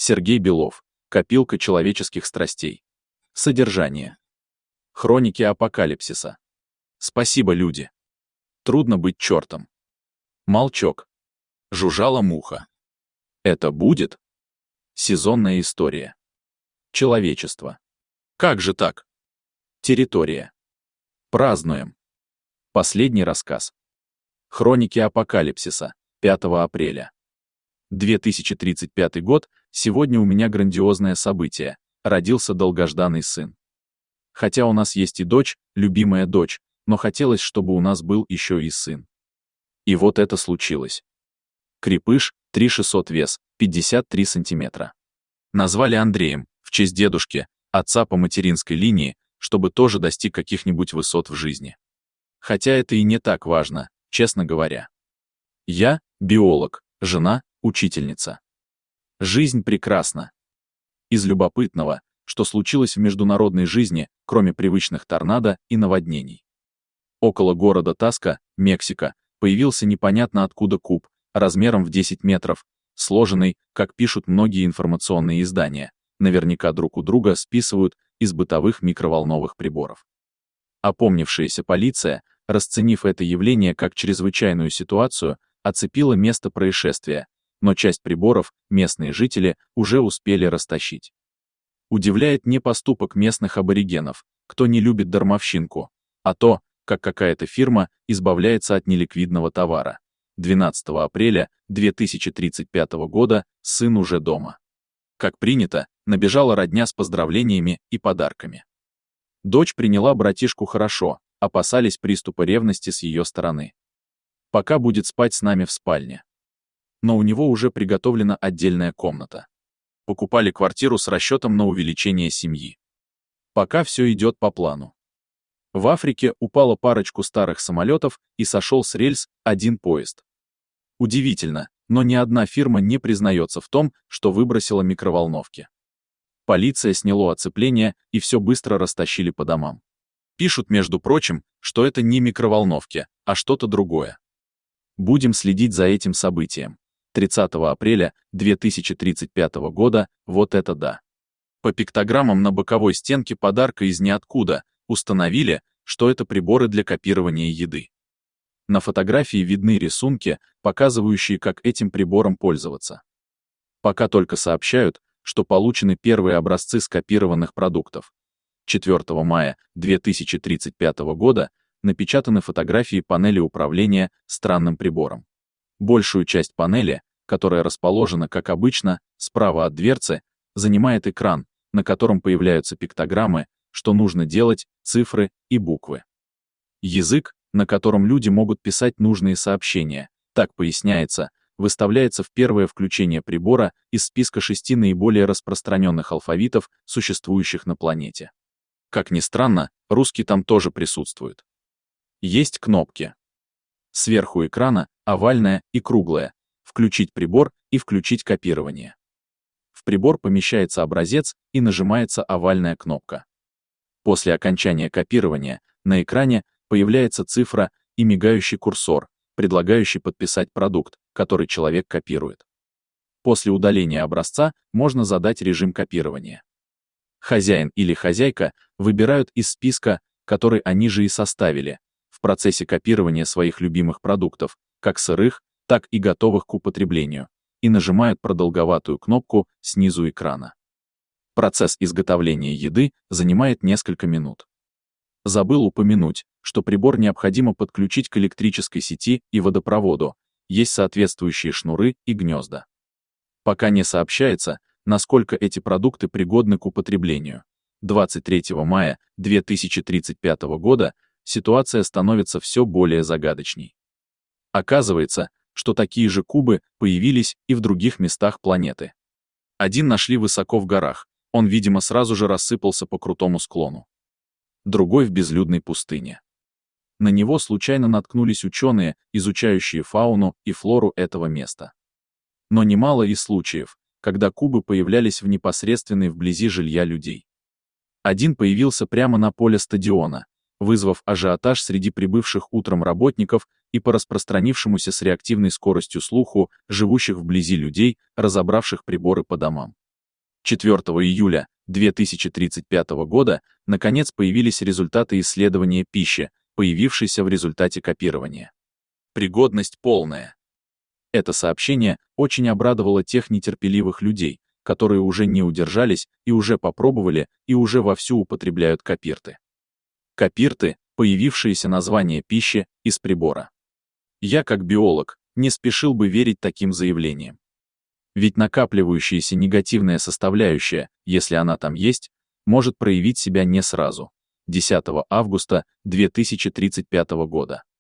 Сергей Белов. Копилка человеческих страстей. Содержание. Хроники апокалипсиса. Спасибо, люди. Трудно быть чертом. Молчок. Жужжала муха. Это будет? Сезонная история. Человечество. Как же так? Территория. Празднуем. Последний рассказ. Хроники апокалипсиса. 5 апреля. 2035 год. Сегодня у меня грандиозное событие. Родился долгожданный сын. Хотя у нас есть и дочь, любимая дочь, но хотелось, чтобы у нас был еще и сын. И вот это случилось. Крепыш, 3600 вес, 53 сантиметра. Назвали Андреем, в честь дедушки, отца по материнской линии, чтобы тоже достиг каких-нибудь высот в жизни. Хотя это и не так важно, честно говоря. Я – биолог, жена – учительница. Жизнь прекрасна. Из любопытного, что случилось в международной жизни, кроме привычных торнадо и наводнений. Около города Таска, Мексика, появился непонятно откуда куб, размером в 10 метров, сложенный, как пишут многие информационные издания, наверняка друг у друга списывают из бытовых микроволновых приборов. Опомнившаяся полиция, расценив это явление как чрезвычайную ситуацию, оцепила место происшествия, но часть приборов местные жители уже успели растащить. Удивляет не поступок местных аборигенов, кто не любит дармовщинку, а то, как какая-то фирма избавляется от неликвидного товара. 12 апреля 2035 года сын уже дома. Как принято, набежала родня с поздравлениями и подарками. Дочь приняла братишку хорошо, опасались приступа ревности с ее стороны. Пока будет спать с нами в спальне. Но у него уже приготовлена отдельная комната. Покупали квартиру с расчетом на увеличение семьи. Пока все идет по плану. В Африке упала парочку старых самолетов и сошел с рельс один поезд. Удивительно, но ни одна фирма не признается в том, что выбросила микроволновки. Полиция сняло оцепление и все быстро растащили по домам. Пишут, между прочим, что это не микроволновки, а что-то другое. Будем следить за этим событием. 30 апреля 2035 года, вот это да. По пиктограммам на боковой стенке подарка из ниоткуда установили, что это приборы для копирования еды. На фотографии видны рисунки, показывающие, как этим прибором пользоваться. Пока только сообщают, что получены первые образцы скопированных продуктов. 4 мая 2035 года напечатаны фотографии панели управления странным прибором. Большую часть панели, которая расположена, как обычно, справа от дверцы, занимает экран, на котором появляются пиктограммы, что нужно делать, цифры и буквы. Язык, на котором люди могут писать нужные сообщения, так поясняется, выставляется в первое включение прибора из списка 6 наиболее распространенных алфавитов, существующих на планете. Как ни странно, русский там тоже присутствует. Есть кнопки. Сверху экрана овальная и круглая, включить прибор и включить копирование. В прибор помещается образец и нажимается овальная кнопка. После окончания копирования на экране появляется цифра и мигающий курсор, предлагающий подписать продукт, который человек копирует. После удаления образца можно задать режим копирования. Хозяин или хозяйка выбирают из списка, который они же и составили, в процессе копирования своих любимых продуктов, как сырых, так и готовых к употреблению, и нажимают продолговатую кнопку снизу экрана. Процесс изготовления еды занимает несколько минут. Забыл упомянуть, что прибор необходимо подключить к электрической сети и водопроводу, есть соответствующие шнуры и гнезда. Пока не сообщается, насколько эти продукты пригодны к употреблению. 23 мая 2035 года ситуация становится все более загадочней. Оказывается, что такие же кубы появились и в других местах планеты. Один нашли высоко в горах, он, видимо, сразу же рассыпался по крутому склону. Другой в безлюдной пустыне. На него случайно наткнулись ученые, изучающие фауну и флору этого места. Но немало и случаев, когда кубы появлялись в непосредственной вблизи жилья людей. Один появился прямо на поле стадиона, вызвав ажиотаж среди прибывших утром работников и по распространившемуся с реактивной скоростью слуху живущих вблизи людей, разобравших приборы по домам. 4 июля 2035 года наконец появились результаты исследования пищи, появившейся в результате копирования. Пригодность полная. Это сообщение очень обрадовало тех нетерпеливых людей, которые уже не удержались и уже попробовали и уже вовсю употребляют копирты. Копирты — появившееся название пищи из прибора. Я, как биолог, не спешил бы верить таким заявлениям. Ведь накапливающаяся негативная составляющая, если она там есть, может проявить себя не сразу. 10 августа 2035 года.